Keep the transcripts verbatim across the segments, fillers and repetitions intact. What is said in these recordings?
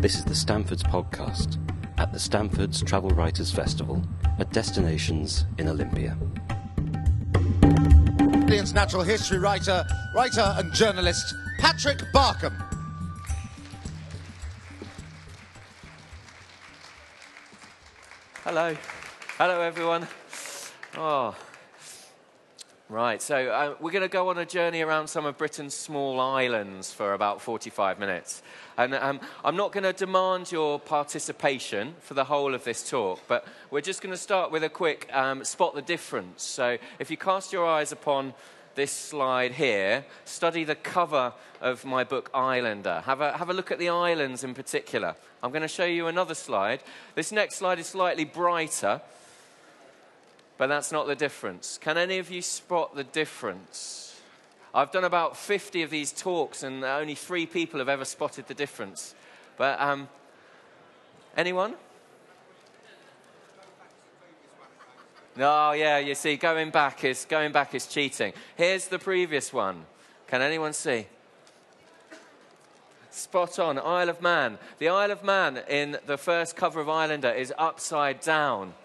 This is the Stamfords podcast at the Stamfords Travel Writers Festival at Destinations in Olympia. Brilliant natural history writer, writer and journalist Patrick Barkham. Hello. Hello, everyone. Oh, right. So uh, we're going to go on a journey around some of Britain's small islands for about forty-five minutes. And um, I'm not going to demand your participation for the whole of this talk, but we're just going to start with a quick um, spot the difference. So if you cast your eyes upon this slide here, study the cover of my book Islander. Have a, have a look at the islands in particular. I'm going to show you another slide. This next slide is slightly brighter, but that's not the difference. Can any of you spot the difference? I've done about fifty of these talks, and only three people have ever spotted the difference. But, um, anyone? No, yeah, you see, going back is going back is cheating. Here's the previous one. Can anyone see? Spot on, Isle of Man. The Isle of Man in the first cover of Islander is upside down.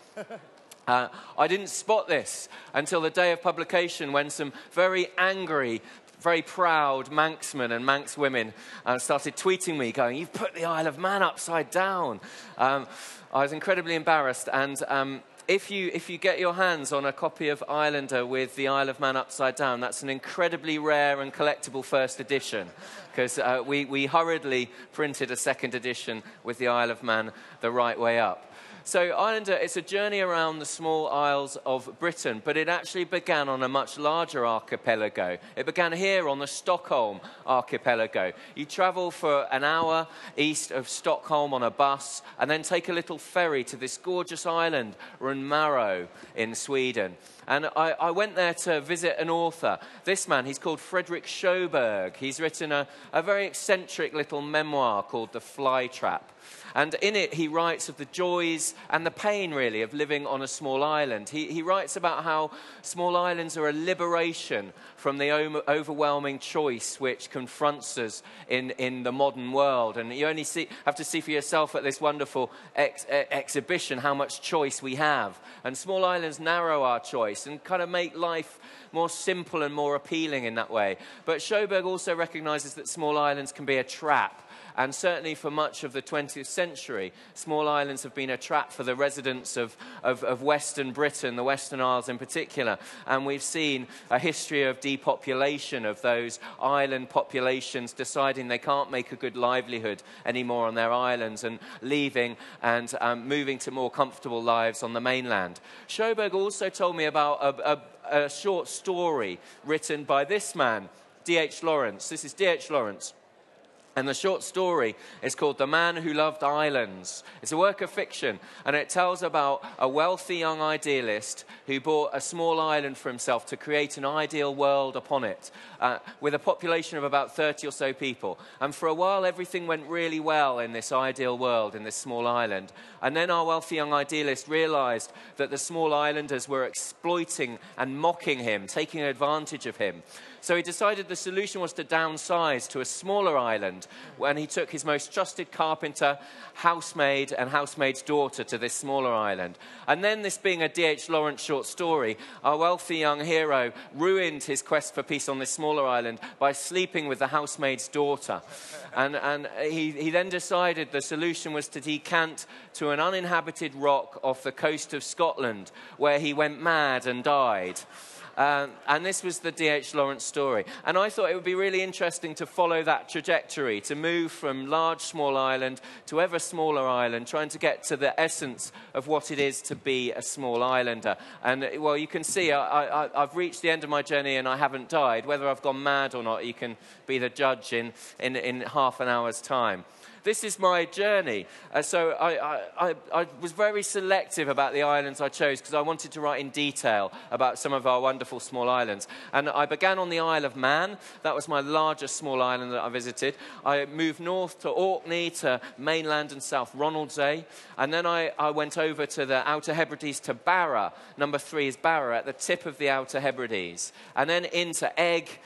Uh, I didn't spot this until the day of publication, when some very angry, very proud Manxmen and Manx women uh, started tweeting me, going, "You've put the Isle of Man upside down." Um, I was incredibly embarrassed, and um, If you, if you get your hands on a copy of Islander with the Isle of Man upside down, that's an incredibly rare and collectible first edition, because uh, we, we hurriedly printed a second edition with the Isle of Man the right way up. So Islander, it's a journey around the small isles of Britain, but it actually began on a much larger archipelago. It began here on the Stockholm archipelago. You travel for an hour east of Stockholm on a bus, and then take a little ferry to this gorgeous island, Runmaro, in Sweden. And I, I went there to visit an author. This man, he's called Fredrik Sjöberg. He's written a, a very eccentric little memoir called The Fly Trap. And in it, he writes of the joys and the pain, really, of living on a small island. He, he writes about how small islands are a liberation from the o- overwhelming choice which confronts us in, in the modern world. And you only see, have to see for yourself at this wonderful ex- ex- exhibition how much choice we have. And small islands narrow our choice and kind of make life more simple and more appealing in that way. But Sjöberg also recognizes that small islands can be a trap. And certainly for much of the twentieth century, small islands have been a trap for the residents of, of, of Western Britain, the Western Isles in particular. And we've seen a history of depopulation of those island populations deciding they can't make a good livelihood anymore on their islands and leaving and um, moving to more comfortable lives on the mainland. Sjöberg also told me about a, a, a short story written by this man, D H Lawrence. This is D H Lawrence. And the short story is called The Man Who Loved Islands. It's a work of fiction, and it tells about a wealthy young idealist who bought a small island for himself to create an ideal world upon it, uh, with a population of about thirty or so people. And for a while, everything went really well in this ideal world, in this small island. And then our wealthy young idealist realized that the small islanders were exploiting and mocking him, taking advantage of him. So he decided the solution was to downsize to a smaller island, when he took his most trusted carpenter, housemaid, and housemaid's daughter to this smaller island. And then, this being a D H Lawrence short story, our wealthy young hero ruined his quest for peace on this smaller island by sleeping with the housemaid's daughter. And, and he, he then decided the solution was to decant to an uninhabited rock off the coast of Scotland, where he went mad and died. Um, and this was the D H Lawrence story. And I thought it would be really interesting to follow that trajectory, to move from large, small island to ever smaller island, trying to get to the essence of what it is to be a small islander. And, well, you can see I, I, I've reached the end of my journey and I haven't died. Whether I've gone mad or not, you can be the judge in, in, in half an hour's time. This is my journey. Uh, so I, I, I was very selective about the islands I chose because I wanted to write in detail about some of our wonderful small islands. And I began on the Isle of Man. That was my largest small island that I visited. I moved north to Orkney, to mainland and South Ronaldsay. And then I, I went over to the Outer Hebrides to Barra. Number three is Barra, at the tip of the Outer Hebrides. And then into Egg,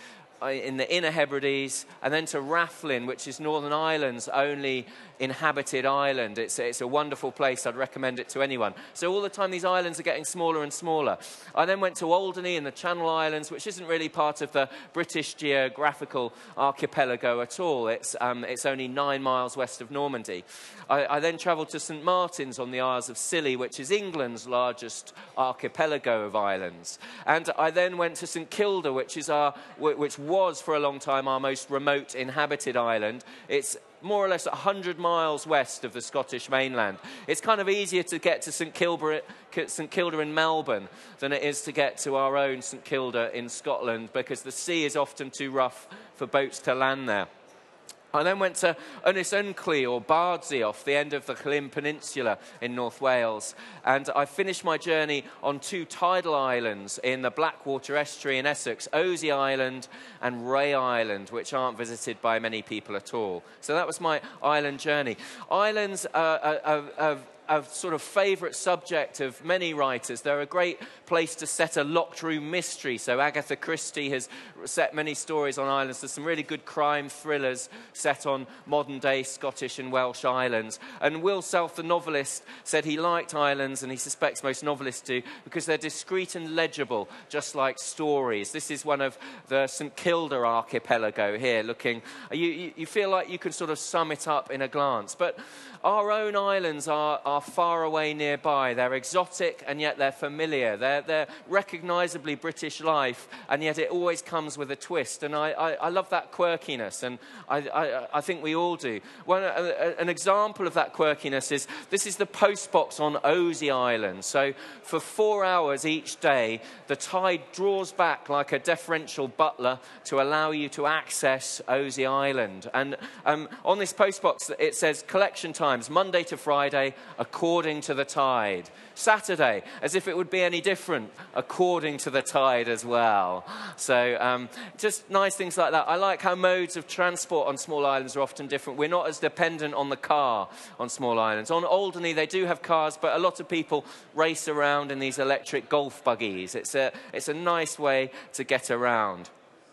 in the Inner Hebrides, and then to Rathlin, which is Northern Ireland's only inhabited island. It's, it's a wonderful place. I'd recommend it to anyone. So all the time, these islands are getting smaller and smaller. I then went to Alderney in the Channel Islands, which isn't really part of the British geographical archipelago at all. It's, um, it's only nine miles west of Normandy. I, I then travelled to Saint Martin's on the Isles of Scilly, which is England's largest archipelago of islands. And I then went to St Kilda, which is our, which was for a long time our most remote inhabited island. It's more or less one hundred miles west of the Scottish mainland. It's kind of easier to get to St Kilda, St Kilda in Melbourne than it is to get to our own St Kilda in Scotland, because the sea is often too rough for boats to land there. I then went to Ynys Enlli, or Bardsey, off the end of the Llyn Peninsula in North Wales. And I finished my journey on two tidal islands in the Blackwater Estuary in Essex, Osey Island and Ray Island, which aren't visited by many people at all. So that was my island journey. Islands are, are, are, are a sort of favourite subject of many writers. They're a great place to set a locked room mystery. So Agatha Christie has set many stories on islands. There's some really good crime thrillers set on modern-day Scottish and Welsh islands. And Will Self, the novelist, said he liked islands, and he suspects most novelists do, because they're discreet and legible, just like stories. This is one of the St Kilda archipelago here, looking... You, you, you feel like you can sort of sum it up in a glance. But our own islands are, are far away nearby. They're exotic, and yet they're familiar. They're, they're recognisably British life, and yet it always comes with a twist. And I, I, I love that quirkiness, and I, I, I think we all do. One, a, an example of that quirkiness is, this is the postbox on Osey Island. So for four hours each day, the tide draws back like a deferential butler to allow you to access Osey Island. And um, on this postbox, it says collection time, Monday to Friday, according to the tide. Saturday, as if it would be any different, according to the tide as well. So um, just nice things like that. I like how modes of transport on small islands are often different. We're not as dependent on the car on small islands. On Alderney, they do have cars, but a lot of people race around in these electric golf buggies. It's a, it's a nice way to get around.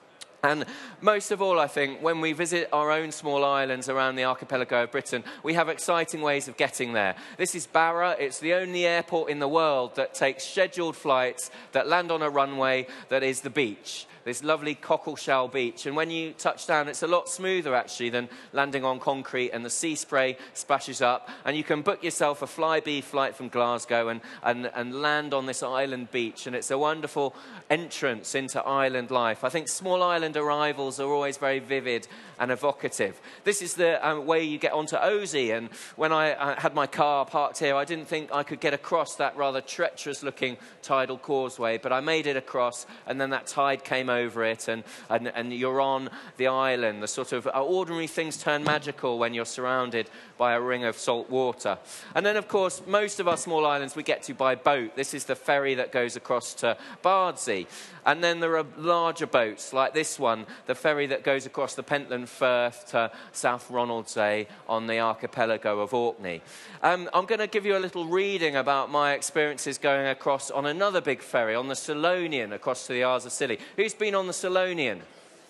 And most of all, I think, when we visit our own small islands around the archipelago of Britain, we have exciting ways of getting there. This is Barra. It's the only airport in the world that takes scheduled flights that land on a runway that is the beach. This lovely Cockleshell beach. And when you touch down, it's a lot smoother, actually, than landing on concrete, and the sea spray splashes up. And you can book yourself a Flybe flight from Glasgow and, and, and land on this island beach. And it's a wonderful entrance into island life. I think small island arrivals are always very vivid and evocative. This is the um, way you get onto Osey. And when I uh, had my car parked here, I didn't think I could get across that rather treacherous-looking tidal causeway. But I made it across, and then that tide came over it, and, and, and you're on the island. The sort of uh, ordinary things turn magical when you're surrounded by a ring of salt water. And then, of course, most of our small islands we get to by boat. This is the ferry that goes across to Bardsey. And then there are larger boats, like this one, the ferry that goes across the Pentland Firth to South Ronaldsay on the archipelago of Orkney. Um, I'm going to give you a little reading about my experiences going across on another big ferry, on the Solonian, across to the Isles of Scilly. Who's been on the Solonian?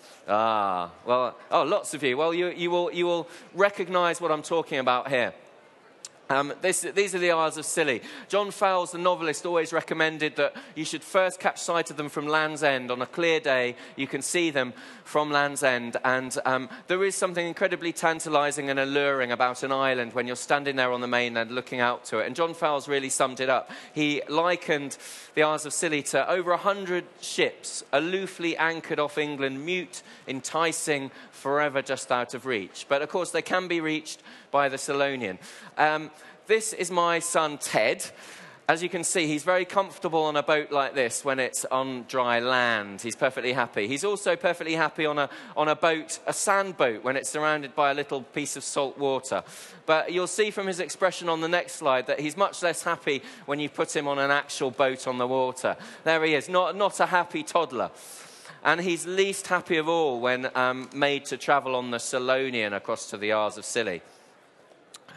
Ah, well, oh, lots of you. Well, you, you will, you will recognise what I'm talking about here. Um, this, these are the Isles of Scilly. John Fowles, the novelist, always recommended that you should first catch sight of them from Land's End. On a clear day, you can see them from Land's End. And um, there is something incredibly tantalising and alluring about an island when you're standing there on the mainland looking out to it. And John Fowles really summed it up. He likened the Isles of Scilly to over a hundred ships aloofly anchored off England, mute, enticing, forever just out of reach. But, of course, they can be reached by the Solonian. Um, this is my son, Ted. As you can see, he's very comfortable on a boat like this when it's on dry land. He's perfectly happy. He's also perfectly happy on a, on a boat, a sand boat, when it's surrounded by a little piece of salt water. But you'll see from his expression on the next slide that he's much less happy when you put him on an actual boat on the water. There he is, not, not a happy toddler. And he's least happy of all when um, made to travel on the Solonian across to the Isles of Scilly.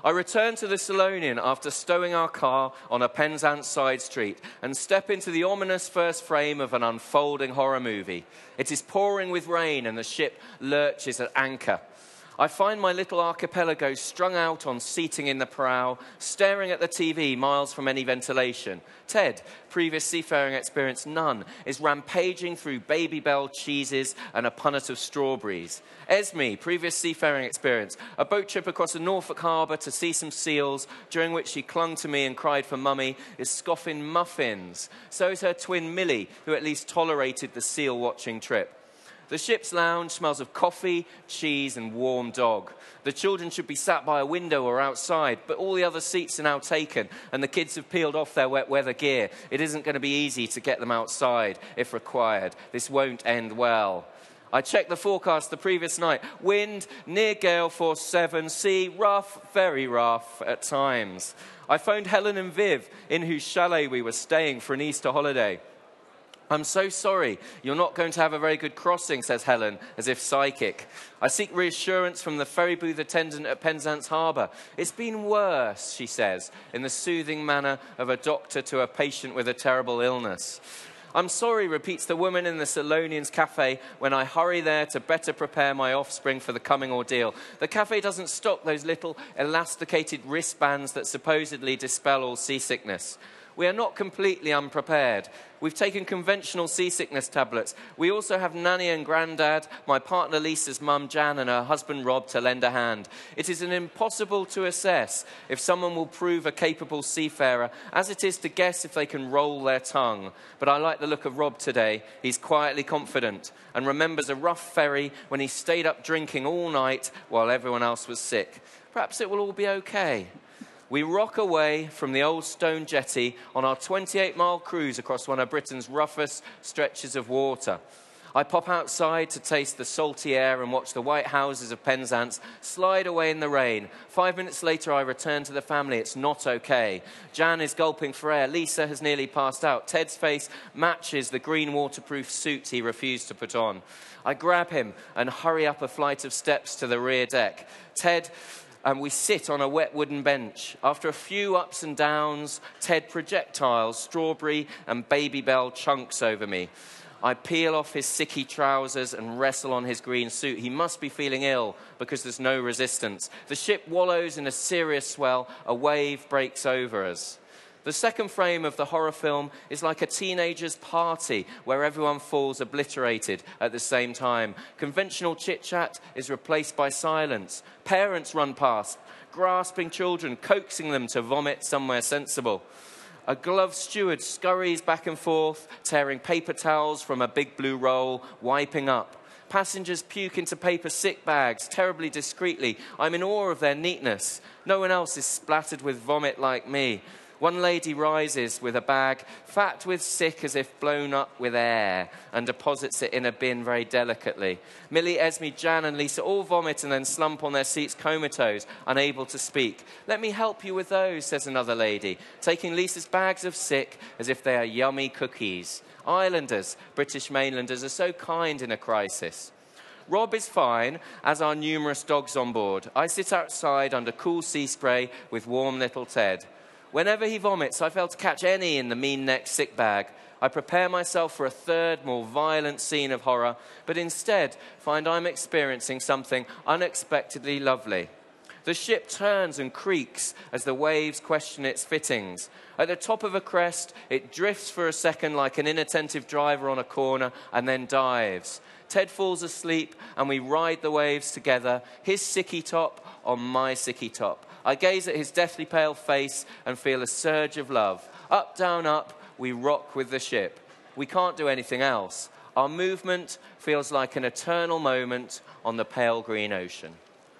I return to the Solonian after stowing our car on a Penzance side street and step into the ominous first frame of an unfolding horror movie. It is pouring with rain and the ship lurches at anchor. I find my little archipelago strung out on seating in the prow, staring at the T V miles from any ventilation. Ted, previous seafaring experience none, is rampaging through Baby Bell cheeses and a punnet of strawberries. Esme, previous seafaring experience, a boat trip across the Norfolk harbour to see some seals, during which she clung to me and cried for mummy, is scoffing muffins. So is her twin Millie, who at least tolerated the seal-watching trip. The ship's lounge smells of coffee, cheese, and warm dog. The children should be sat by a window or outside, but all the other seats are now taken, and the kids have peeled off their wet weather gear. It isn't going to be easy to get them outside, if required. This won't end well. I checked the forecast the previous night. Wind, near gale force seven, sea, rough, very rough at times. I phoned Helen and Viv, in whose chalet we were staying for an Easter holiday. I'm so sorry. You're not going to have a very good crossing, says Helen, as if psychic. I seek reassurance from the ferry booth attendant at Penzance Harbour. It's been worse, she says, in the soothing manner of a doctor to a patient with a terrible illness. I'm sorry, repeats the woman in the Solonian's cafe when I hurry there to better prepare my offspring for the coming ordeal. The cafe doesn't stock those little elasticated wristbands that supposedly dispel all seasickness. We are not completely unprepared. We've taken conventional seasickness tablets. We also have Nanny and Grandad, my partner Lisa's mum Jan and her husband Rob to lend a hand. It is an impossible to assess if someone will prove a capable seafarer, as it is to guess if they can roll their tongue. But I like the look of Rob today. He's quietly confident and remembers a rough ferry when he stayed up drinking all night while everyone else was sick. Perhaps it will all be okay. We rock away from the old stone jetty on our twenty-eight mile cruise across one of Britain's roughest stretches of water. I pop outside to taste the salty air and watch the white houses of Penzance slide away in the rain. Five minutes later, I return to the family. It's not okay. Jan is gulping for air. Lisa has nearly passed out. Ted's face matches the green waterproof suit he refused to put on. I grab him and hurry up a flight of steps to the rear deck. Ted... And we sit on a wet wooden bench. After a few ups and downs, Ted projectiles strawberry and Baby Bell chunks over me. I peel off his sicky trousers and wrestle on his green suit. He must be feeling ill because there's no resistance. The ship wallows in a serious swell. A wave breaks over us. The second frame of the horror film is like a teenager's party where everyone falls obliterated at the same time. Conventional chit-chat is replaced by silence. Parents run past, grasping children, coaxing them to vomit somewhere sensible. A gloved steward scurries back and forth, tearing paper towels from a big blue roll, wiping up. Passengers puke into paper sick bags, terribly discreetly. I'm in awe of their neatness. No one else is splattered with vomit like me. One lady rises with a bag, fat with sick as if blown up with air, and deposits it in a bin very delicately. Millie, Esme, Jan and Lisa all vomit and then slump on their seats comatose, unable to speak. Let me help you with those, says another lady, taking Lisa's bags of sick as if they are yummy cookies. Islanders, British mainlanders, are so kind in a crisis. Rob is fine, as are numerous dogs on board. I sit outside under cool sea spray with warm little Ted. Whenever he vomits, I fail to catch any in the mean-necked sick bag. I prepare myself for a third, more violent scene of horror, but instead find I'm experiencing something unexpectedly lovely. The ship turns and creaks as the waves question its fittings. At the top of a crest, it drifts for a second like an inattentive driver on a corner and then dives. Ted falls asleep and we ride the waves together, his sicky top on my sicky top. I gaze at his deathly pale face and feel a surge of love. Up, down, up, we rock with the ship. We can't do anything else. Our movement feels like an eternal moment on the pale green ocean.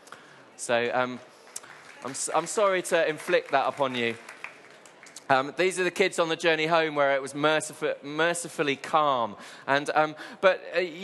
So um, I'm, I'm sorry to inflict that upon you. Um, these are the kids on the journey home where it was merciful, mercifully calm. And um, but uh, you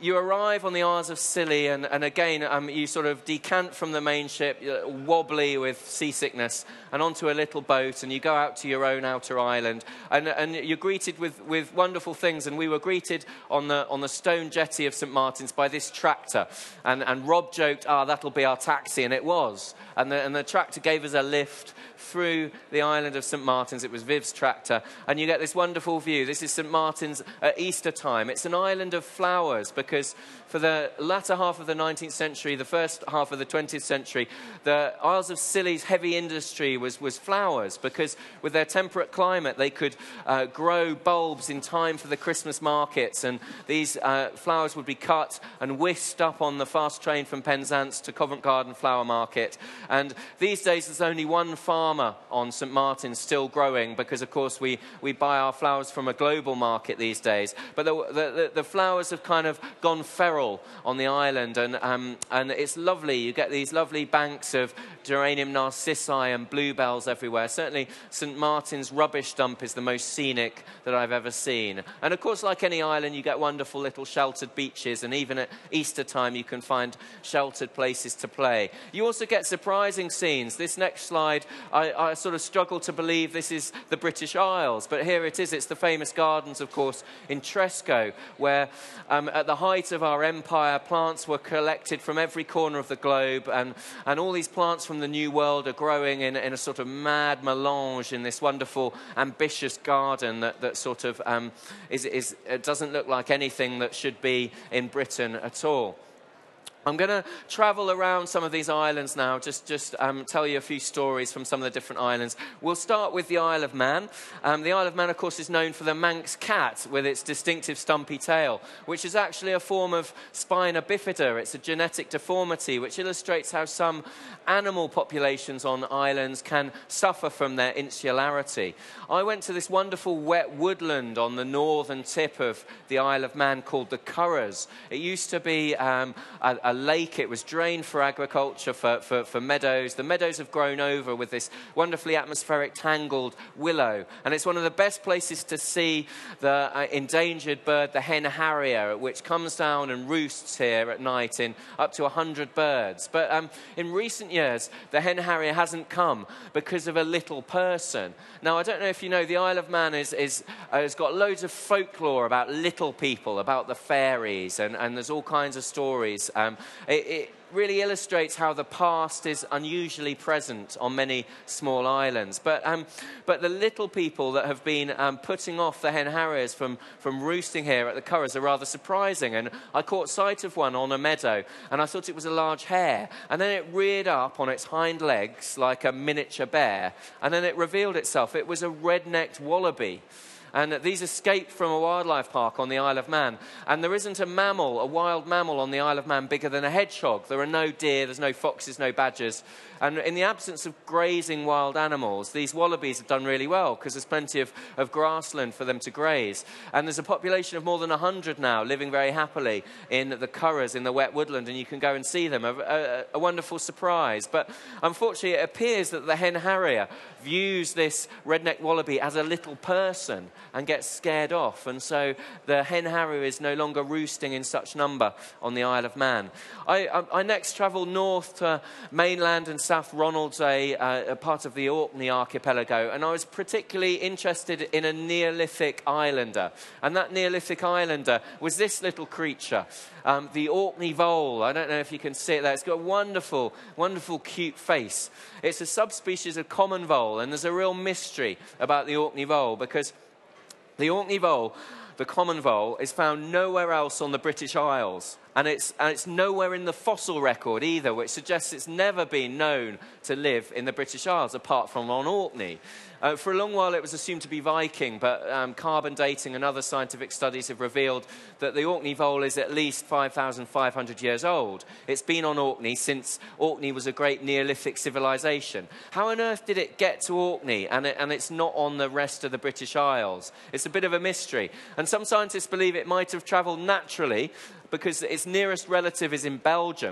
you arrive on the Isles of Scilly, and, and again, um, you sort of decant from the main ship, uh, wobbly with seasickness, and onto a little boat, and you go out to your own outer island, and, and you're greeted with, with wonderful things. And we were greeted on the on the stone jetty of Saint Martin's by this tractor, and, and Rob joked, "Ah, that'll be our taxi," and it was. And the, and the tractor gave us a lift through the island of Saint Martin's. It was Viv's tractor, and you get this wonderful view. This is Saint Martin's at Easter time. It's an island of flowers, because for the latter half of the nineteenth century, the first half of the twentieth century, the Isles of Scilly's heavy industry was, was flowers, because with their temperate climate, they could uh, grow bulbs in time for the Christmas markets, and these uh, flowers would be cut and whisked up on the fast train from Penzance to Covent Garden Flower Market. And these days, there's only one farmer on Saint Martin's still growing, because, of course, we, we buy our flowers from a global market these days. But the, the, the flowers have kind of gone feral on the island, and, um, and it's lovely. You get these lovely banks of Geranium narcissi and bluebells everywhere. Certainly, Saint Martin's rubbish dump is the most scenic that I've ever seen. And, of course, like any island, you get wonderful little sheltered beaches, and even at Easter time, you can find sheltered places to play. You also get surprising scenes. This next slide, I, I sort of struggle to believe this is the British Isles, but here it is. It's the famous gardens, of course, in Tresco, where um, at the height of our empire, plants were collected from every corner of the globe, and, and all these plants from the New World are growing in, in a sort of mad melange in this wonderful, ambitious garden that, that sort of um, is, is, it doesn't look like anything that should be in Britain at all. I'm going to travel around some of these islands now, just, just um, tell you a few stories from some of the different islands. We'll start with the Isle of Man. Um, the Isle of Man, of course, is known for the Manx cat with its distinctive stumpy tail, which is actually a form of spina bifida. It's a genetic deformity which illustrates how some animal populations on islands can suffer from their insularity. I went to this wonderful wet woodland on the northern tip of the Isle of Man called the Curraghs. It used to be um, a, a lake. It was drained for agriculture, for, for, for meadows. The meadows have grown over with this wonderfully atmospheric tangled willow. And it's one of the best places to see the uh, endangered bird, the hen harrier, which comes down and roosts here at night in up to one hundred birds. But um, in recent years, the hen harrier hasn't come because of a little person. Now, I don't know if you know, the Isle of Man is, is, uh, has got loads of folklore about little people, about the fairies, and, and there's all kinds of stories. Um, it, it really illustrates how the past is unusually present on many small islands. But, um, but the little people that have been um, putting off the hen harriers from, from roosting here at the Curraghs are rather surprising. And I caught sight of one on a meadow, and I thought it was a large hare. And then it reared up on its hind legs like a miniature bear, and then it revealed itself. It was a red-necked wallaby. And these escaped from a wildlife park on the Isle of Man. And there isn't a mammal, a wild mammal on the Isle of Man bigger than a hedgehog. There are no deer, there's no foxes, no badgers. And in the absence of grazing wild animals, these wallabies have done really well because there's plenty of, of grassland for them to graze. And there's a population of more than one hundred now living very happily in the Curraghs, in the wet woodland, and you can go and see them. A, a, a wonderful surprise. But unfortunately, it appears that the hen harrier views this redneck wallaby as a little person and gets scared off. And so the hen harrier is no longer roosting in such number on the Isle of Man. I, I, I next travelled north to mainland and South Ronaldsay, uh, a part of the Orkney archipelago, and I was particularly interested in a Neolithic islander. And that Neolithic islander was this little creature, um, the Orkney vole. I don't know if you can see it there. It's got a wonderful, wonderful, cute face. It's a subspecies of common vole, and there's a real mystery about the Orkney vole because the Orkney vole, the common vole, is found nowhere else on the British Isles. And it's, and it's nowhere in the fossil record either, which suggests it's never been known to live in the British Isles, apart from on Orkney. Uh, for a long while, it was assumed to be Viking, but um, carbon dating and other scientific studies have revealed that the Orkney vole is at least five thousand five hundred years old. It's been on Orkney since Orkney was a great Neolithic civilization. How on earth did it get to Orkney, and, it, and it's not on the rest of the British Isles? It's a bit of a mystery. And some scientists believe it might have travelled naturally, because its nearest relative is in Belgium,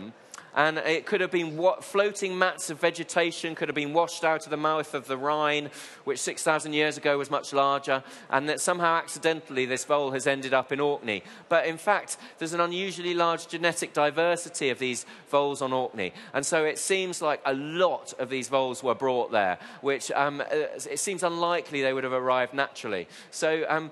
And it could have been what, floating mats of vegetation could have been washed out of the mouth of the Rhine, which six thousand years ago was much larger, and that somehow accidentally this vole has ended up in Orkney. But in fact, there's an unusually large genetic diversity of these voles on Orkney. And so it seems like a lot of these voles were brought there, which um, it seems unlikely they would have arrived naturally. So um,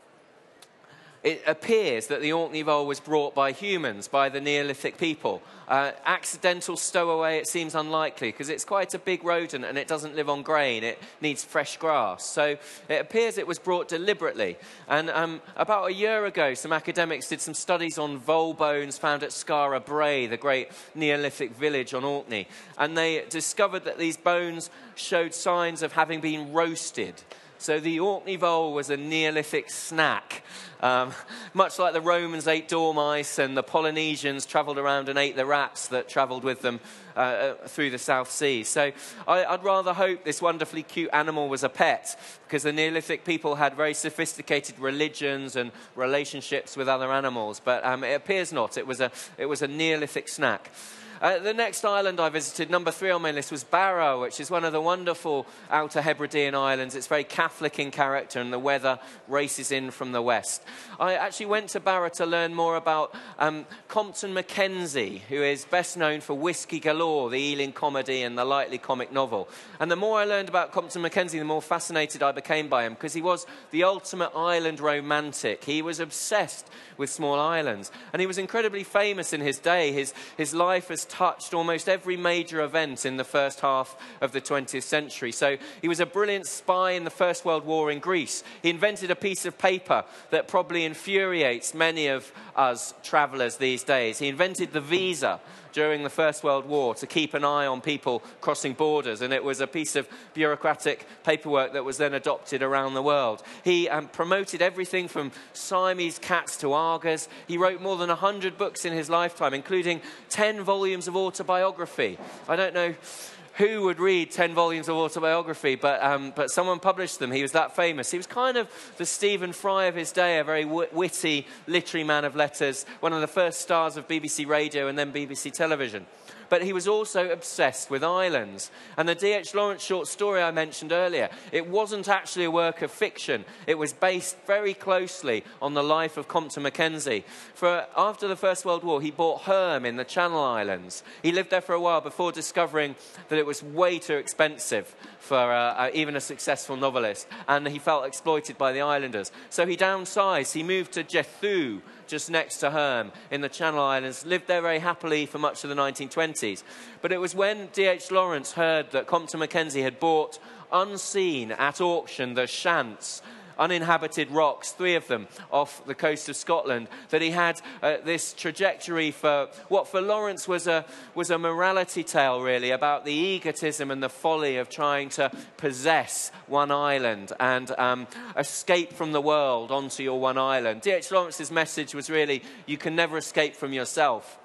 it appears that the Orkney vole was brought by humans, by the Neolithic people. Uh, accidental stowaway, it seems unlikely, because it's quite a big rodent and it doesn't live on grain. It needs fresh grass. So it appears it was brought deliberately. And um, about a year ago, some academics did some studies on vole bones found at Skara Brae, the great Neolithic village on Orkney. And they discovered that these bones showed signs of having been roasted. So the Orkney vole was a Neolithic snack. Um, much like the Romans ate dormice and the Polynesians travelled around and ate the rats that travelled with them uh, through the South Sea. So I, I'd rather hope this wonderfully cute animal was a pet, because the Neolithic people had very sophisticated religions and relationships with other animals. But um, it appears not. It was a, it was a Neolithic snack. Uh, the next island I visited, number three on my list, was Barrow, which is one of the wonderful Outer Hebridean islands. It's very Catholic in character, and the weather races in from the west. I actually went to Barrow to learn more about um, Compton Mackenzie, who is best known for Whiskey Galore, the Ealing comedy and the lightly comic novel. And the more I learned about Compton Mackenzie, the more fascinated I became by him, because he was the ultimate island romantic. He was obsessed with small islands, and he was incredibly famous in his day. His, his life has touched almost every major event in the first half of the twentieth century. So he was a brilliant spy in the First World War in Greece. He invented a piece of paper that probably infuriates many of us travellers these days. He invented the visa during the First World War to keep an eye on people crossing borders, and it was a piece of bureaucratic paperwork that was then adopted around the world. He um, promoted everything from Siamese cats to Argus. He wrote more than one hundred books in his lifetime, including ten volumes of autobiography. I don't know who would read ten volumes of autobiography, but, um, but someone published them. He was that famous. He was kind of the Stephen Fry of his day, a very wit- witty, literary man of letters, one of the first stars of B B C Radio and then B B C Television. But he was also obsessed with islands. And the D H Lawrence short story I mentioned earlier, it wasn't actually a work of fiction. It was based very closely on the life of Compton Mackenzie. For after the First World War, he bought Herm in the Channel Islands. He lived there for a while before discovering that it was way too expensive for uh, uh, even a successful novelist, and he felt exploited by the islanders. So he downsized. He moved to Jethu, just next to Herm, in the Channel Islands, lived there very happily for much of the nineteen twenties. But it was when D H Lawrence heard that Compton Mackenzie had bought, unseen, at auction, the Shants, uninhabited rocks, three of them, off the coast of Scotland, that he had uh, this trajectory for what for Lawrence was a, was a morality tale, really, about the egotism and the folly of trying to possess one island and um, escape from the world onto your one island. D H Lawrence's message was really, you can never escape from yourself.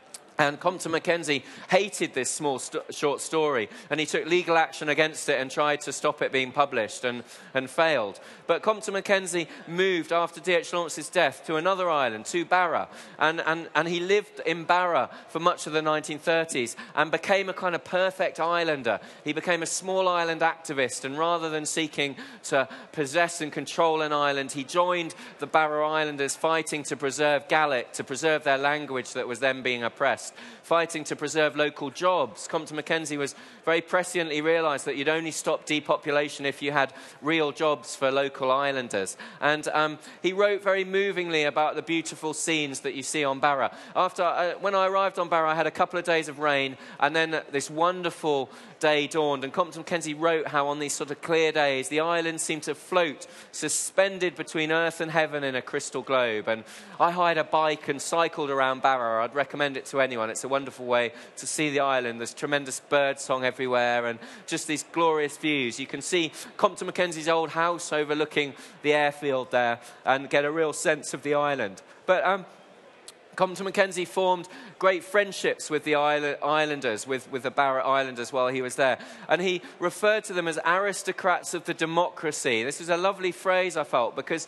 And Compton Mackenzie hated this small st- short story, and he took legal action against it and tried to stop it being published and, and failed. But Compton Mackenzie moved after D H Lawrence's death to another island, to Barra, and, and, and he lived in Barra for much of the nineteen thirties and became a kind of perfect islander. He became a small island activist, and rather than seeking to possess and control an island, he joined the Barra Islanders fighting to preserve Gaelic, to preserve their language that was then being oppressed, fighting to preserve local jobs. Compton Mackenzie was very presciently realised that you'd only stop depopulation if you had real jobs for local islanders. And um, he wrote very movingly about the beautiful scenes that you see on Barra. After, uh, when I arrived on Barra, I had a couple of days of rain, and then this wonderful day dawned, and Compton Mackenzie wrote how on these sort of clear days the island seemed to float suspended between earth and heaven in a crystal globe. And I hired a bike and cycled around Barra. I'd recommend it to anyone. It's a wonderful way to see the island. There's tremendous bird song everywhere and just these glorious views. You can see Compton Mackenzie's old house overlooking the airfield there and get a real sense of the island. But um, Compton Mackenzie formed great friendships with the islanders, with, with the Barra Islanders while he was there. And he referred to them as aristocrats of the democracy. This was a lovely phrase, I felt, because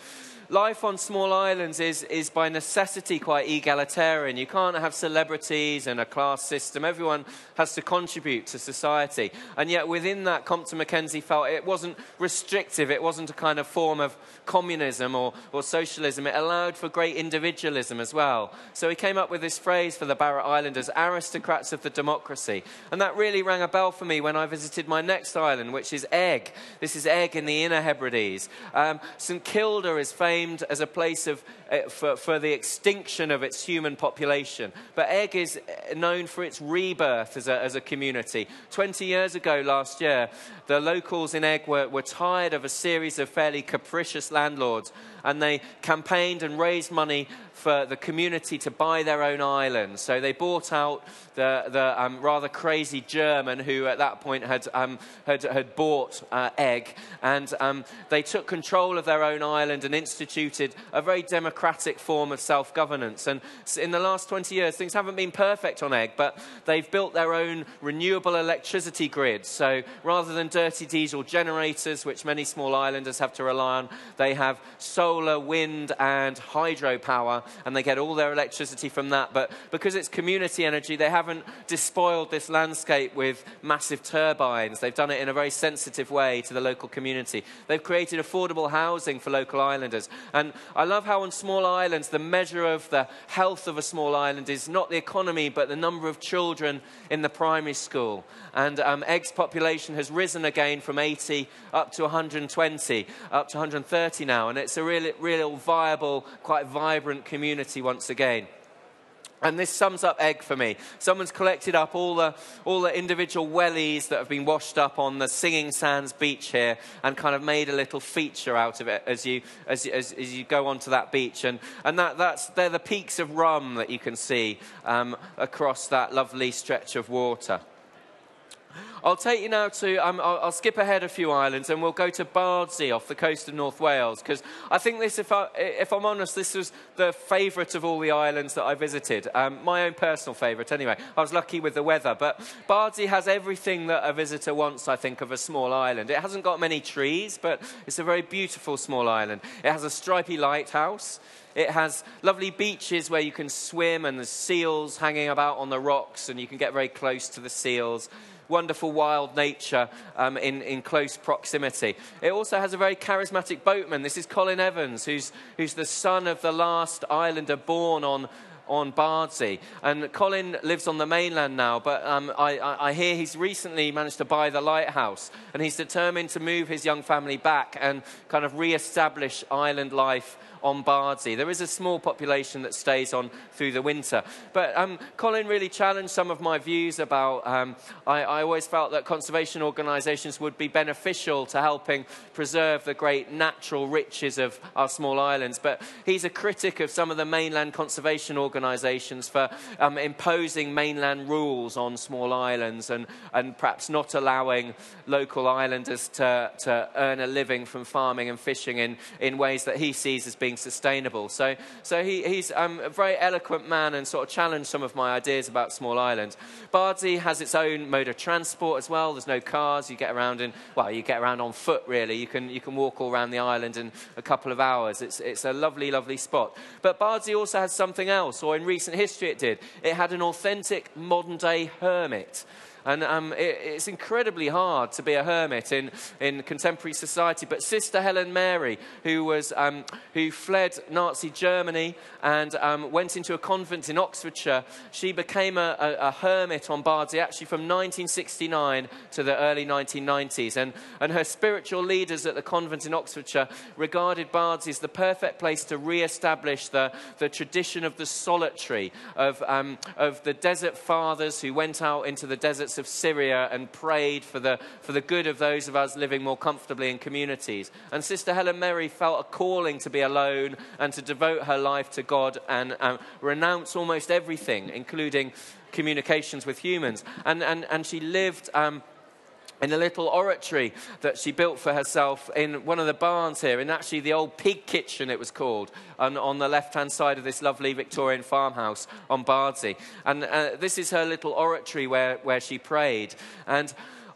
life on small islands is, is by necessity quite egalitarian. You can't have celebrities and a class system. Everyone has to contribute to society. And yet within that, Compton Mackenzie felt it wasn't restrictive. It wasn't a kind of form of communism or, or socialism. It allowed for great individualism as well. So he came up with this phrase for the Barrett Islanders, aristocrats of the democracy. And that really rang a bell for me when I visited my next island, which is Eigg. This is Eigg in the Inner Hebrides. Um, St Kilda is famed as a place of, uh, for, for the extinction of its human population. But Eigg is known for its rebirth as a, as a community. Twenty years ago last year, the locals in Eigg were, were tired of a series of fairly capricious landlords, and they campaigned and raised money for the community to buy their own island. So they bought out the, the um, rather crazy German who at that point had, um, had, had bought uh, Eigg, and um, they took control of their own island and instituted a very democratic form of self-governance. And in the last twenty years, things haven't been perfect on Eigg, but they've built their own renewable electricity grid. So rather than dirty diesel generators, which many small islanders have to rely on, they have solar, wind, and hydropower, and they get all their electricity from that. But because it's community energy, they haven't despoiled this landscape with massive turbines. They've done it in a very sensitive way to the local community. They've created affordable housing for local islanders. And I love how on small islands, the measure of the health of a small island is not the economy, but the number of children in the primary school. And um, Egg's population has risen again from eighty up to one hundred twenty, up to one hundred thirty now. And it's a real, real viable, quite vibrant community once again. And this sums up Eigg for me. Someone's collected up all the, all the individual wellies that have been washed up on the Singing Sands beach here and kind of made a little feature out of it as you, as, as, as you go onto that beach. And, and that, that's, they're the peaks of rum that you can see um, across that lovely stretch of water. I'll take you now to, um, I'll, I'll skip ahead a few islands and we'll go to Bardsey off the coast of North Wales, because I think this, if, I, if I'm honest, this was the favourite of all the islands that I visited. Um, my own personal favourite anyway. I was lucky with the weather, but Bardsey has everything that a visitor wants, I think, of a small island. It hasn't got many trees, but it's a very beautiful small island. It has a stripy lighthouse. It has lovely beaches where you can swim, and there's seals hanging about on the rocks and you can get very close to the seals. Wonderful wild nature um, in, in close proximity. It also has a very charismatic boatman. This is Colin Evans, who's, who's the son of the last islander born on, on Bardsey. And Colin lives on the mainland now, but um, I, I, I hear he's recently managed to buy the lighthouse, and he's determined to move his young family back and kind of re-establish island life on Bardsey. There is a small population that stays on through the winter. But um, Colin really challenged some of my views about, um, I, I always felt that conservation organisations would be beneficial to helping preserve the great natural riches of our small islands. But he's a critic of some of the mainland conservation organisations for um, imposing mainland rules on small islands and, and perhaps not allowing local islanders to, to earn a living from farming and fishing in, in ways that he sees as being sustainable. So, so he, he's um, a very eloquent man and sort of challenged some of my ideas about small islands. Bardsey has its own mode of transport as well. There's no cars. You get around in, well, you get around on foot, really. You can, you can walk all around the island in a couple of hours. It's, it's a lovely, lovely spot. But Bardsey also has something else, or in recent history it did. It had an authentic modern-day hermit. And um, it, it's incredibly hard to be a hermit in, in contemporary society. But Sister Helen Mary, who was um, who fled Nazi Germany and um, went into a convent in Oxfordshire, she became a, a, a hermit on Bardsey actually from nineteen sixty-nine to the early nineteen nineties. And, and her spiritual leaders at the convent in Oxfordshire regarded Bardsey as the perfect place to re-establish the, the tradition of the solitary, of, um, of the desert fathers who went out into the deserts of Syria and prayed for the, for the good of those of us living more comfortably in communities. And Sister Helen Mary felt a calling to be alone and to devote her life to God and um, renounce almost everything, including communications with humans. And, and, and she lived Um, in a little oratory that she built for herself in one of the barns here, in actually the old pig kitchen it was called, on, on the left-hand side of this lovely Victorian farmhouse on Bardsey. And uh, this is her little oratory where, where she prayed. And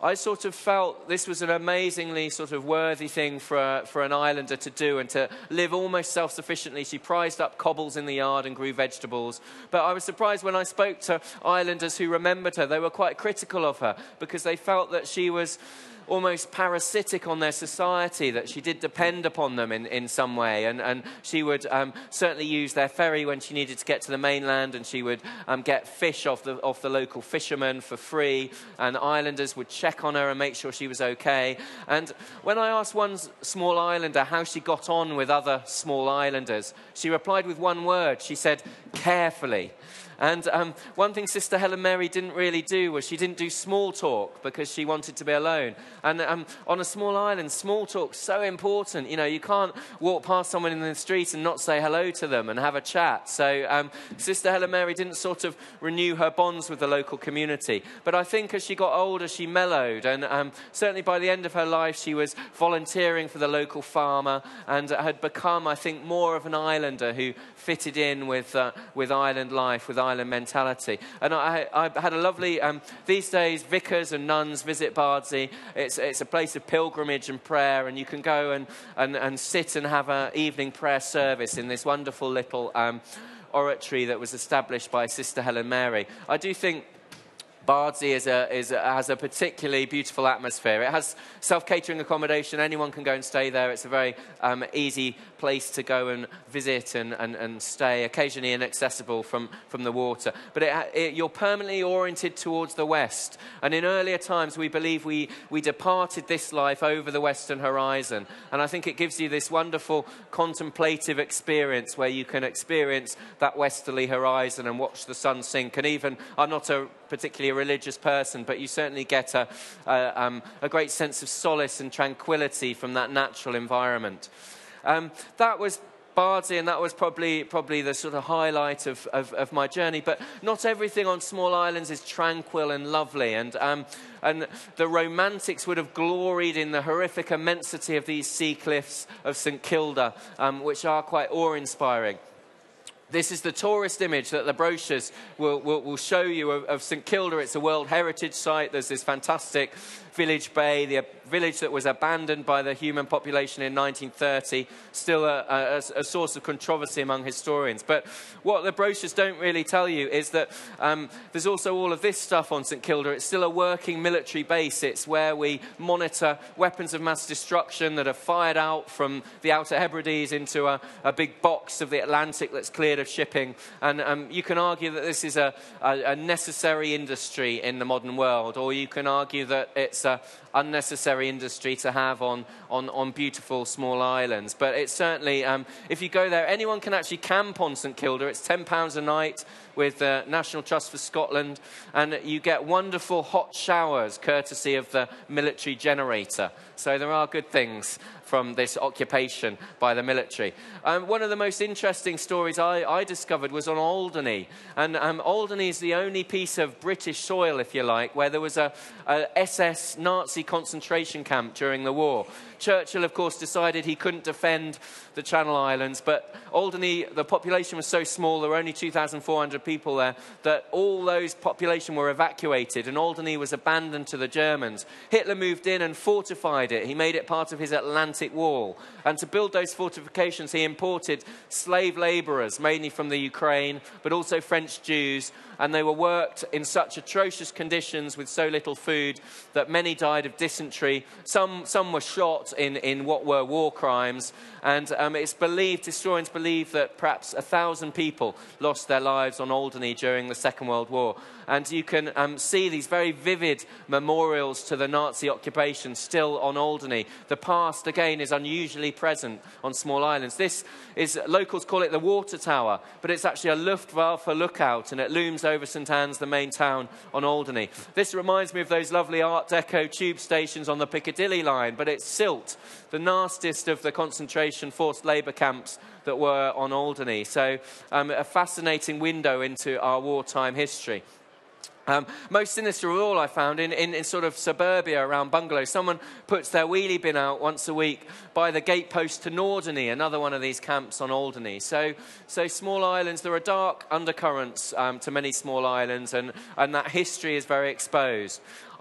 I sort of felt this was an amazingly sort of worthy thing for, a, for an islander to do and to live almost self-sufficiently. She prized up cobbles in the yard and grew vegetables. But I was surprised when I spoke to islanders who remembered her. They were quite critical of her because they felt that she was almost parasitic on their society, that she did depend upon them in, in some way, and, and she would um, certainly use their ferry when she needed to get to the mainland, and she would um, get fish off the, off the local fishermen for free, and islanders would check on her and make sure she was okay. And when I asked one small islander how she got on with other small islanders, she replied with one word. She said, carefully. And um, one thing Sister Helen Mary didn't really do was she didn't do small talk because she wanted to be alone. And um, on a small island, small talk's so important. You know, you can't walk past someone in the street and not say hello to them and have a chat. So um, Sister Helen Mary didn't sort of renew her bonds with the local community. But I think as she got older, she mellowed. And um, certainly by the end of her life, she was volunteering for the local farmer and had become, I think, more of an islander who fitted in with, uh, with island life, with island mentality. And I, I had a lovely, um, these days vicars and nuns visit Bardsey. It's, it's a place of pilgrimage and prayer, and you can go and, and, and sit and have an evening prayer service in this wonderful little um, oratory that was established by Sister Helen Mary. I do think Bardsey is a, is a, has a particularly beautiful atmosphere. It has self-catering accommodation. Anyone can go and stay there. It's a very um, easy place to go and visit and, and, and stay, occasionally inaccessible from, from the water. But it, it, you're permanently oriented towards the west. And in earlier times, we believe we, we departed this life over the western horizon. And I think it gives you this wonderful contemplative experience where you can experience that westerly horizon and watch the sun sink. And even, I'm not a particularly a religious person, but you certainly get a, a, um, a great sense of solace and tranquility from that natural environment. Um, that was Bardsey, and that was probably probably the sort of highlight of, of, of my journey. But not everything on small islands is tranquil and lovely, and um, and the romantics would have gloried in the horrific immensity of these sea cliffs of St Kilda, um, which are quite awe-inspiring. This is the tourist image that the brochures will, will, will show you of, of St Kilda. It's a World Heritage Site. There's this fantastic village bay, the village that was abandoned by the human population in nineteen thirty, still a, a, a source of controversy among historians. But what the brochures don't really tell you is that um, there's also all of this stuff on St Kilda. It's still a working military base. It's where we monitor weapons of mass destruction that are fired out from the Outer Hebrides into a, a big box of the Atlantic that's cleared of shipping. And um, you can argue that this is a, a, a necessary industry in the modern world, or you can argue that it's a unnecessary industry to have on, on, on beautiful small islands. But it's certainly, um, if you go there, anyone can actually camp on St Kilda. It's ten pounds a night with the National Trust for Scotland, and you get wonderful hot showers courtesy of the military generator. So there are good things from this occupation by the military. Um, one of the most interesting stories I, I discovered was on Alderney. And um, Alderney is the only piece of British soil, if you like, where there was a, a S S Nazi concentration camp during the war. Churchill, of course, decided he couldn't defend the Channel Islands, but Alderney, the population was so small, there were only two thousand four hundred people there, that all those population were evacuated, and Alderney was abandoned to the Germans. Hitler moved in and fortified it. He made it part of his Atlantic Wall. And to build those fortifications, he imported slave labourers, mainly from the Ukraine, but also French Jews, and they were worked in such atrocious conditions with so little food that many died of dysentery. Some, some were shot in, in what were war crimes, and um, it's believed, historians believe, that perhaps a thousand people lost their lives on Alderney during the Second World War. And you can um, see these very vivid memorials to the Nazi occupation still on Alderney. The past, again, is unusually present on small islands. This is, locals call it the Water Tower, but it's actually a Luftwaffe lookout, and it looms over St Anne's, the main town on Alderney. This reminds me of those lovely Art Deco tube stations on the Piccadilly line, but it's Sylt, the nastiest of the concentration forced labour camps that were on Alderney. So um, a fascinating window into our wartime history. Um, most sinister of all, I found, in, in, in sort of suburbia around bungalows. Someone puts their wheelie bin out once a week by the gatepost to Norderney, another one of these camps on Alderney. So, so small islands, there are dark undercurrents um, to many small islands, and, and that history is very exposed.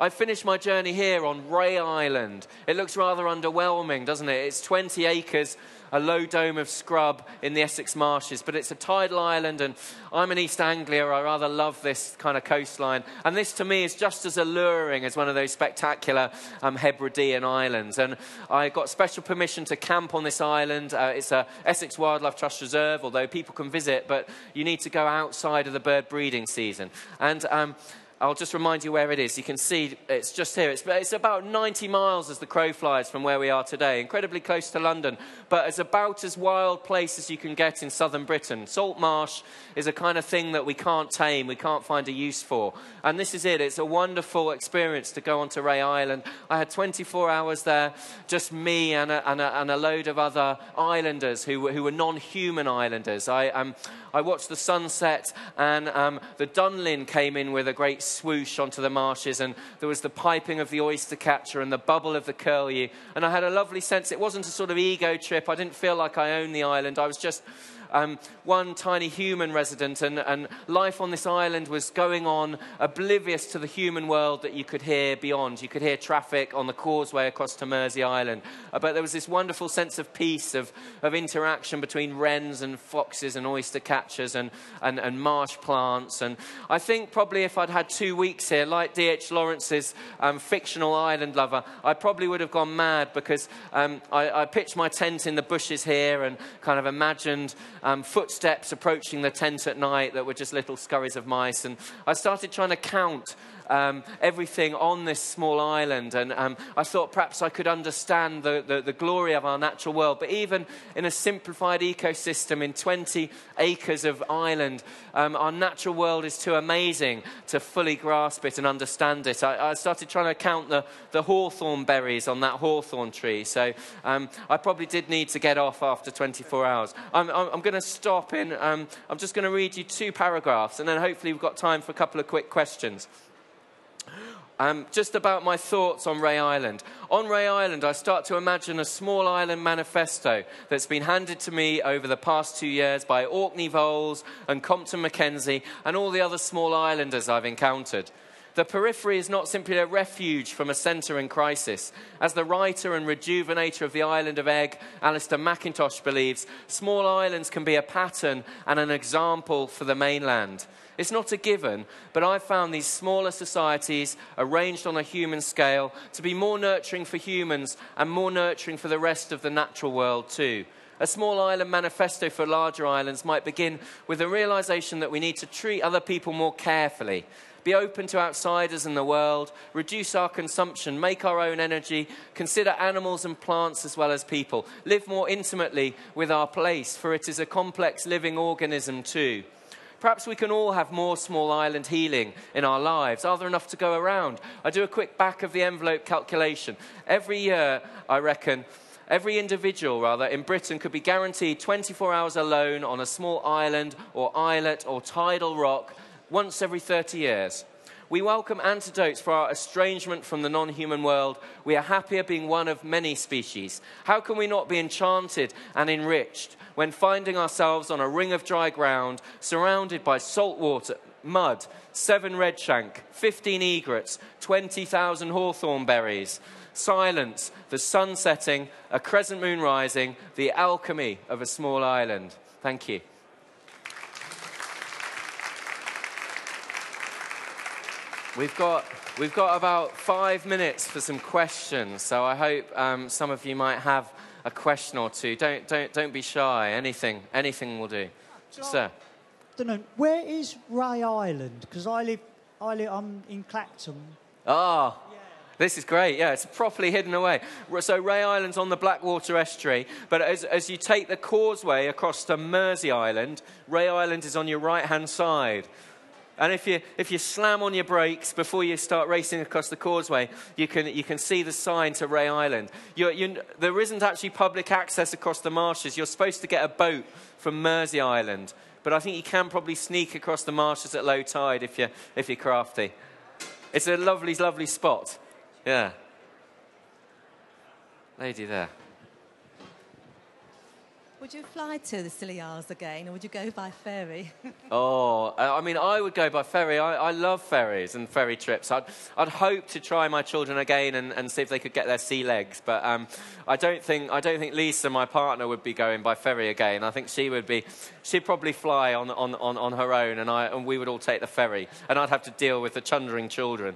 I finished my journey here on Ray Island. It looks rather underwhelming, doesn't it? It's twenty acres, a low dome of scrub in the Essex marshes, but it's a tidal island, and I'm in East Anglia. I rather love this kind of coastline, and this to me is just as alluring as one of those spectacular um, Hebridean islands. And I got special permission to camp on this island. Uh, it's a Essex Wildlife Trust Reserve, although people can visit, but you need to go outside of the bird breeding season. And um, I'll just remind you where it is. You can see it's just here. It's, it's about ninety miles as the crow flies from where we are today, incredibly close to London, but it's about as wild place as you can get in southern Britain. Salt marsh is a kind of thing that we can't tame, we can't find a use for. And this is it. It's a wonderful experience to go onto Ray Island. I had twenty-four hours there, just me and a, and a, and a load of other islanders who, who were non-human islanders. I, um, I watched the sunset, and um, the Dunlin came in with a great swoosh onto the marshes, and there was the piping of the oyster catcher and the bubble of the curlew, and I had a lovely sense. It wasn't a sort of ego trip. I didn't feel like I owned the island. I was just Um, one tiny human resident, and, and life on this island was going on, oblivious to the human world that you could hear beyond. You could hear traffic on the causeway across to Mersey Island, uh, but there was this wonderful sense of peace, of, of interaction between wrens and foxes and oyster catchers and, and, and marsh plants. And I think probably if I'd had two weeks here, like D H Lawrence's um, fictional island lover, I probably would have gone mad, because um, I, I pitched my tent in the bushes here and kind of imagined Um, footsteps approaching the tent at night that were just little scurries of mice. And I started trying to count um, everything on this small island. And um, I thought perhaps I could understand the, the, the glory of our natural world. But even in a simplified ecosystem in twenty acres of island, um, our natural world is too amazing to fully grasp it and understand it. I, I started trying to count the, the hawthorn berries on that hawthorn tree. So um, I probably did need to get off after twenty-four hours. I'm, I'm, I'm going to stop in. Um, I'm just going to read you two paragraphs, and then hopefully we've got time for a couple of quick questions. Um, just about my thoughts on Ray Island. On Ray Island, I start to imagine a small island manifesto that's been handed to me over the past two years by Orkney Voles and Compton Mackenzie and all the other small islanders I've encountered. The periphery is not simply a refuge from a centre in crisis. As the writer and rejuvenator of the island of Egg, Alistair McIntosh, believes, small islands can be a pattern and an example for the mainland. It's not a given, but I've found these smaller societies, arranged on a human scale, to be more nurturing for humans and more nurturing for the rest of the natural world too. A small island manifesto for larger islands might begin with the realisation that we need to treat other people more carefully, be open to outsiders in the world, reduce our consumption, make our own energy, consider animals and plants as well as people, live more intimately with our place, for it is a complex living organism too. Perhaps we can all have more small island healing in our lives. Are there enough to go around? I do a quick back of the envelope calculation. Every year, I reckon, every individual, rather, in Britain could be guaranteed twenty-four hours alone on a small island or islet or tidal rock once every thirty years. We welcome antidotes for our estrangement from the non-human world. We are happier being one of many species. How can we not be enchanted and enriched when finding ourselves on a ring of dry ground, surrounded by salt water, mud, seven redshank, fifteen egrets, twenty thousand hawthorn berries, silence, the sun setting, a crescent moon rising, the alchemy of a small island. Thank you. We've got, we've got about five minutes for some questions, so I hope um, some of you might have a question or two. Don't, don't, don't be shy. Anything, anything will do. So, Sir? I don't know. Where is Ray Island? Because I live, I live, I'm in Clacton. Ah, Yeah. this is great. Yeah, it's properly hidden away. So Ray Island's on the Blackwater estuary, but as, as you take the causeway across to Mersey Island, Ray Island is on your right-hand side. And if you if you slam on your brakes before you start racing across the causeway, you can you can see the sign to Ray Island. You're, you, there isn't actually public access across the marshes. You're supposed to get a boat from Mersey Island, but I think you can probably sneak across the marshes at low tide if you if you're crafty. It's a lovely, lovely spot. Yeah. Lady there. Would you fly to the Scilly Isles again, or would you go by ferry? Oh, uh, I mean, I would go by ferry. I, I love ferries and ferry trips. I'd, I'd hope to try my children again and, and see if they could get their sea legs. But um, I don't think I don't think Lisa, my partner, would be going by ferry again. I think she would be. She'd probably fly on on, on, on her own, and I and we would all take the ferry, and I'd have to deal with the chundering children.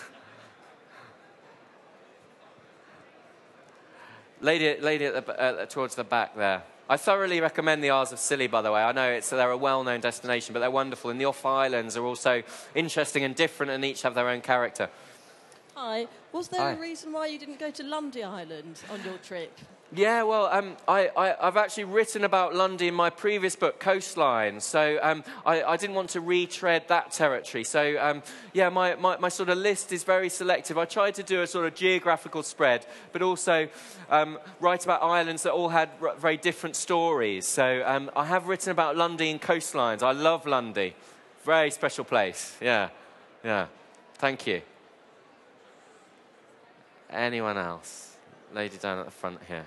lady, lady at the, uh, towards the back there. I thoroughly recommend the Isles of Scilly, by the way. I know it's they're a well-known destination, but they're wonderful. And the off-islands are also interesting and different, and each have their own character. Hi. Was there Hi. a reason why you didn't go to Lundy Island on your trip? Yeah, well, um, I, I, I've actually written about Lundy in my previous book, Coastline, so um, I, I didn't want to retread that territory. So, um, yeah, my, my, my sort of list is very selective. I tried to do a sort of geographical spread, but also um, write about islands that all had r- very different stories. So um, I have written about Lundy and coastlines. I love Lundy. Very special place. Yeah, yeah. Thank you. Anyone else? Lady down at the front here.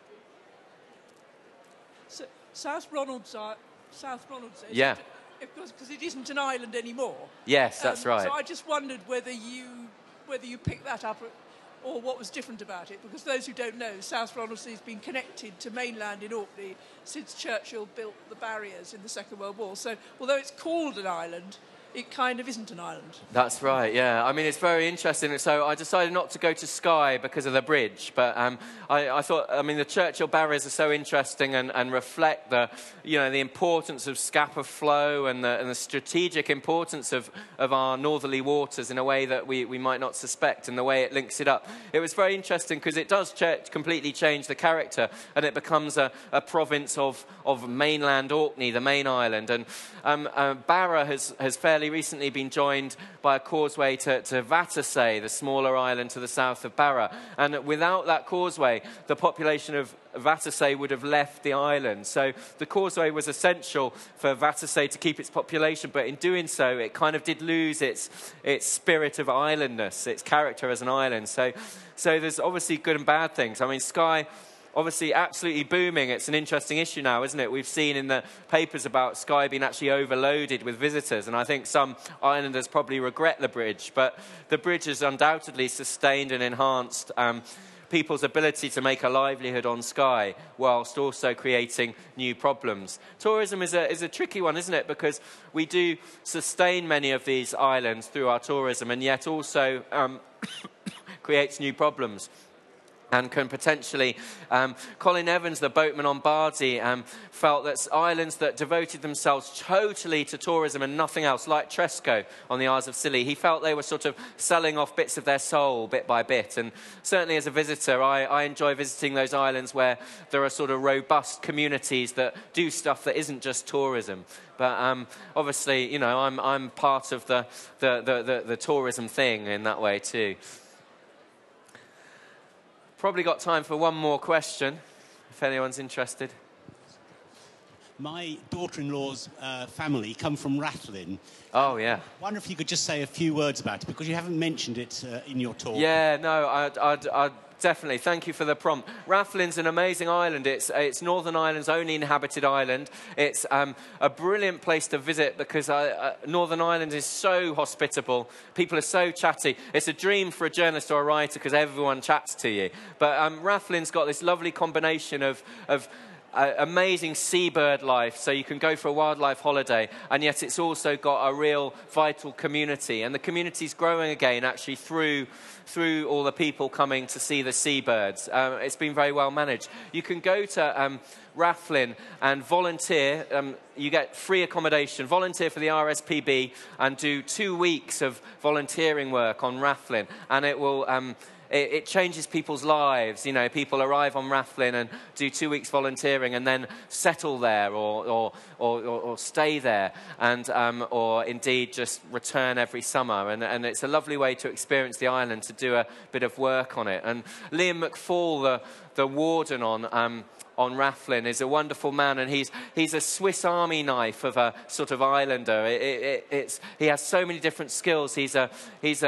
So, South Ronalds, uh, South Ronalds, is Yeah. because it isn't an island anymore. Yes, that's Um, right. So I just wondered whether you whether you picked that up, or, or what was different about it. Because those who don't know, South Ronalds has been connected to mainland in Orkney since Churchill built the barriers in the Second World War. So although it's called an island, it kind of isn't an island. That's right, yeah. I mean, it's very interesting. So I decided not to go to Skye because of the bridge. But um, I, I thought, I mean, the Churchill barriers are so interesting and, and reflect the, you know, the importance of Scapa Flow and the, and the strategic importance of, of our northerly waters in a way that we, we might not suspect, and the way it links it up. It was very interesting because it does ch- completely change the character, and it becomes a, a province of, of mainland Orkney, the main island. And um, uh, Barra has, has fairly recently been joined by a causeway to, to Vatersay, the smaller island to the south of Barra. And without that causeway, the population of Vatersay would have left the island. So the causeway was essential for Vatersay to keep its population, but in doing so, it kind of did lose its its spirit of islandness, its character as an island. So, so there's obviously good and bad things. I mean, Skye, obviously absolutely booming. It's an interesting issue now, isn't it? We've seen in the papers about Skye being actually overloaded with visitors, and I think some islanders probably regret the bridge, but the bridge has undoubtedly sustained and enhanced um, people's ability to make a livelihood on Skye, whilst also creating new problems. Tourism is a, is a tricky one, isn't it? Because we do sustain many of these islands through our tourism, and yet also um, creates new problems. And can potentially, um, Colin Evans, the boatman on Bardsey, um, felt that islands that devoted themselves totally to tourism and nothing else, like Tresco on the Isles of Scilly, he felt they were sort of selling off bits of their soul bit by bit. And certainly as a visitor, I, I enjoy visiting those islands where there are sort of robust communities that do stuff that isn't just tourism. But um, obviously, you know, I'm, I'm part of the, the, the, the, the tourism thing in that way too. Probably got time for one more question, if anyone's interested. My daughter-in-law's uh, family come from Rathlin. Oh, yeah. I wonder if you could just say a few words about it, because you haven't mentioned it uh, in your talk. Yeah, no, I'd, I'd, I'd definitely. Thank you for the prompt. Rathlin's an amazing island. It's, it's Northern Ireland's only inhabited island. It's um, a brilliant place to visit because uh, uh, Northern Ireland is so hospitable. People are so chatty. It's a dream for a journalist or a writer because everyone chats to you. But um, Rathlin's got this lovely combination of... of Uh, amazing seabird life, so you can go for a wildlife holiday, and yet it's also got a real vital community, and the community's growing again actually through through all the people coming to see the seabirds. Um, it's been very well managed. You can go to um, Rathlin and volunteer. Um, you get free accommodation, volunteer for the R S P B, and do two weeks of volunteering work on Rathlin, and it will... Um, It, it changes people's lives. You know, people arrive on Rathlin and do two weeks volunteering and then settle there or or, or, or, or stay there and um, or indeed just return every summer. And, and it's a lovely way to experience the island, to do a bit of work on it. And Liam McFall, the, the warden on... Um, on Rathlin, is a wonderful man, and he's he's a Swiss Army knife of a sort of islander. It, it, it's, he has so many different skills. He's a he's a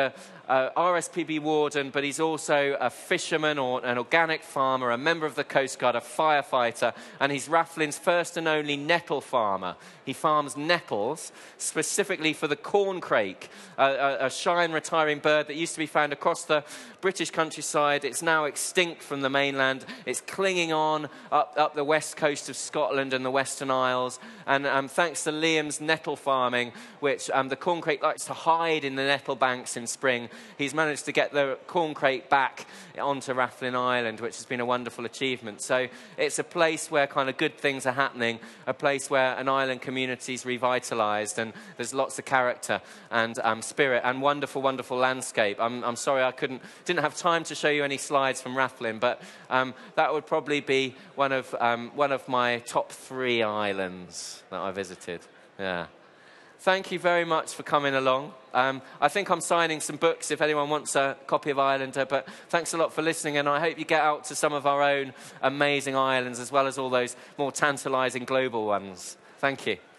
uh, R S P B warden, but he's also a fisherman or an organic farmer, a member of the Coast Guard, a firefighter, and he's Rathlin's first and only nettle farmer. He farms nettles specifically for the corncrake, a, a, a shy and retiring bird that used to be found across the British countryside. It's now extinct from the mainland. It's clinging on up, up the west coast of Scotland and the Western Isles. And um, thanks to Liam's nettle farming, which um, the corncrake likes to hide in the nettle banks in spring, he's managed to get the corncrake back onto Rathlin Island, which has been a wonderful achievement. So it's a place where kind of good things are happening, a place where an island community is revitalised, and there's lots of character and um, spirit and wonderful, wonderful landscape. I'm, I'm sorry I couldn't, didn't have time to show you any slides from Rathlin, but um, that would probably be one of, um, one of my top three islands that I visited. Yeah. Thank you very much for coming along. Um, I think I'm signing some books if anyone wants a copy of Islander, but thanks a lot for listening, and I hope you get out to some of our own amazing islands as well as all those more tantalising global ones. Thank you.